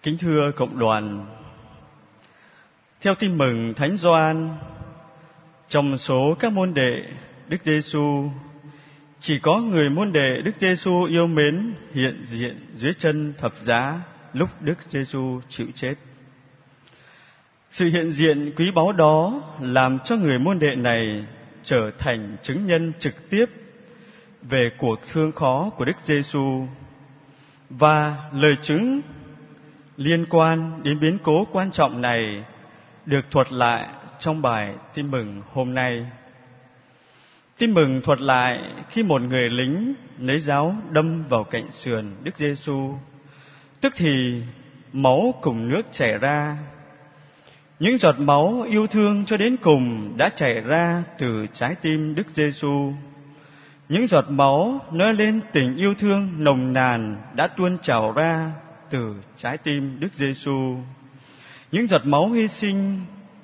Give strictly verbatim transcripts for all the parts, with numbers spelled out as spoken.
Kính thưa cộng đoàn, theo tin mừng Thánh Gioan, trong số các môn đệ Đức Giêsu, chỉ có người môn đệ Đức Giêsu yêu mến hiện diện dưới chân thập giá lúc Đức Giêsu chịu chết. Sự hiện diện quý báu đó làm cho người môn đệ này trở thành chứng nhân trực tiếp về cuộc thương khó của Đức Giêsu, và lời chứng liên quan đến biến cố quan trọng này được thuật lại trong bài tin mừng hôm nay. Tin mừng thuật lại khi một người lính lấy giáo đâm vào cạnh sườn Đức Giêsu, tức thì máu cùng nước chảy ra. Những giọt máu yêu thương cho đến cùng đã chảy ra từ trái tim Đức Giêsu. Những giọt máu nói lên tình yêu thương nồng nàn đã tuôn trào ra từ trái tim Đức Giêsu. Những giọt máu hy sinh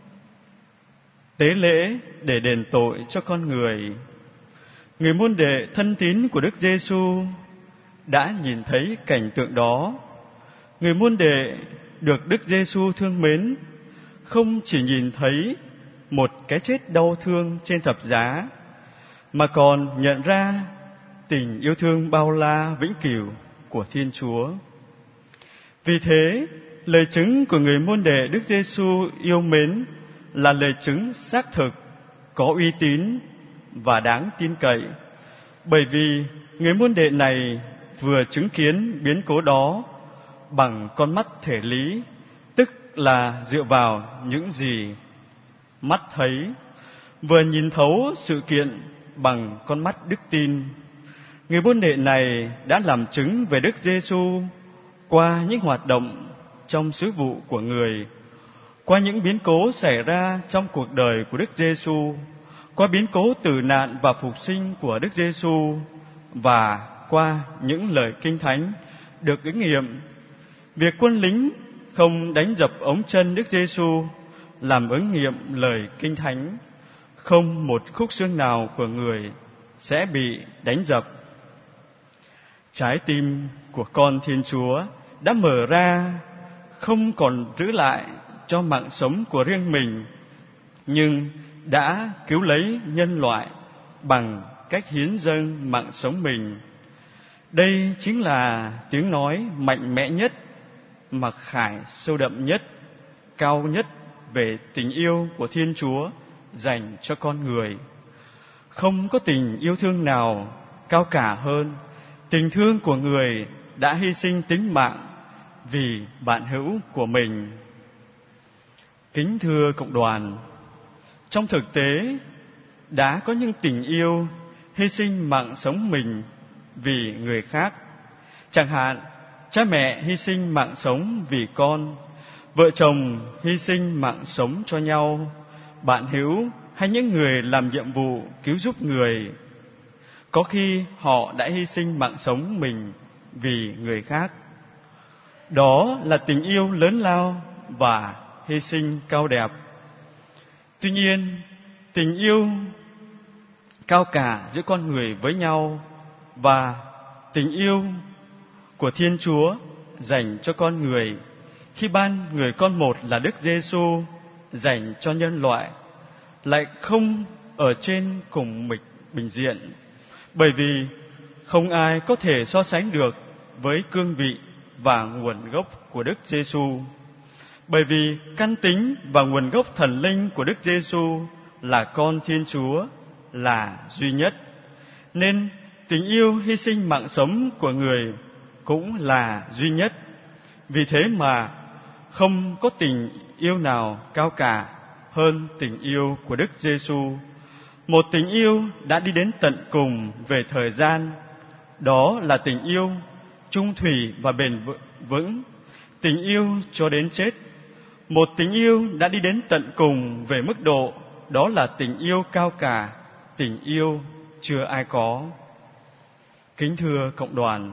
tế lễ để đền tội cho con người. Người môn đệ thân tín của Đức Giêsu đã nhìn thấy cảnh tượng đó. Người môn đệ được Đức Giêsu thương mến không chỉ nhìn thấy một cái chết đau thương trên thập giá, mà còn nhận ra tình yêu thương bao la vĩnh cửu của Thiên Chúa. Vì thế, lời chứng của người môn đệ Đức Giêsu yêu mến là lời chứng xác thực, có uy tín và đáng tin cậy, bởi vì người môn đệ này vừa chứng kiến biến cố đó bằng con mắt thể lý, tức là dựa vào những gì mắt thấy, vừa nhìn thấu sự kiện bằng con mắt đức tin. Người môn đệ này đã làm chứng về Đức Giêsu qua những hoạt động trong sứ vụ của người, qua những biến cố xảy ra trong cuộc đời của Đức Giêsu, qua biến cố tử nạn và phục sinh của Đức Giêsu, và qua những lời kinh thánh được ứng nghiệm. Việc quân lính không đánh dập ống chân Đức Giêsu làm ứng nghiệm lời kinh thánh: không một khúc xương nào của người sẽ bị đánh dập. Trái tim của con Thiên Chúa đã mở ra, không còn giữ lại cho mạng sống của riêng mình, nhưng đã cứu lấy nhân loại bằng cách hiến dâng mạng sống mình. Đây chính là tiếng nói mạnh mẽ nhất, mặc khải sâu đậm nhất, cao nhất về tình yêu của Thiên Chúa dành cho con người. Không có tình yêu thương nào cao cả hơn tình thương của người đã hy sinh tính mạng vì bạn hữu của mình. Kính thưa cộng đoàn, trong thực tế đã có những tình yêu hy sinh mạng sống mình vì người khác. Chẳng hạn, cha mẹ hy sinh mạng sống vì con, vợ chồng hy sinh mạng sống cho nhau, bạn hữu hay những người làm nhiệm vụ cứu giúp người. Có khi họ đã hy sinh mạng sống mình vì người khác. Đó là tình yêu lớn lao và hy sinh cao đẹp. Tuy nhiên, tình yêu cao cả giữa con người với nhau và tình yêu của Thiên Chúa dành cho con người khi ban người con một là Đức Giêsu dành cho nhân loại lại không ở trên cùng một bình diện, bởi vì không ai có thể so sánh được với cương vị và nguồn gốc của Đức Giêsu. Bởi vì căn tính và nguồn gốc thần linh của Đức Giêsu là con Thiên Chúa, là duy nhất, nên tình yêu hy sinh mạng sống của người cũng là duy nhất. Vì thế mà không có tình yêu nào cao cả hơn tình yêu của Đức Giêsu, một tình yêu đã đi đến tận cùng về thời gian. Đó là tình yêu trung thủy và bền vững, tình yêu cho đến chết. Một tình yêu đã đi đến tận cùng về mức độ, đó là tình yêu cao cả, tình yêu chưa ai có. Kính thưa cộng đoàn,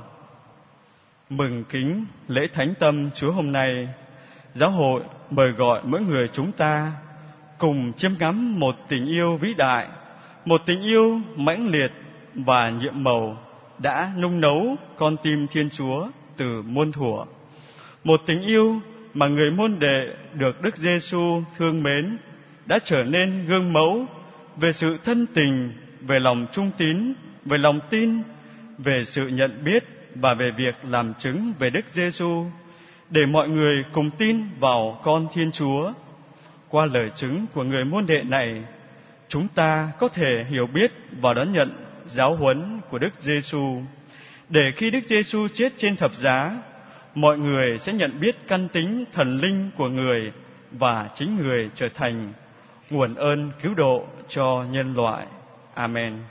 mừng kính lễ Thánh Tâm Chúa hôm nay, Giáo hội mời gọi mỗi người chúng ta cùng chiêm ngắm một tình yêu vĩ đại, một tình yêu mãnh liệt và nhiệm màu đã nung nấu con tim Thiên Chúa từ muôn thuở. Một tình yêu mà người môn đệ được Đức Giêsu thương mến đã trở nên gương mẫu về sự thân tình, về lòng trung tín, về lòng tin, về sự nhận biết và về việc làm chứng về Đức Giêsu, để mọi người cùng tin vào Con Thiên Chúa. Qua lời chứng của người môn đệ này, chúng ta có thể hiểu biết và đón nhận giáo huấn của Đức Giêsu, để khi Đức Giêsu chết trên thập giá, mọi người sẽ nhận biết căn tính thần linh của người và chính người trở thành nguồn ơn cứu độ cho nhân loại. Amen.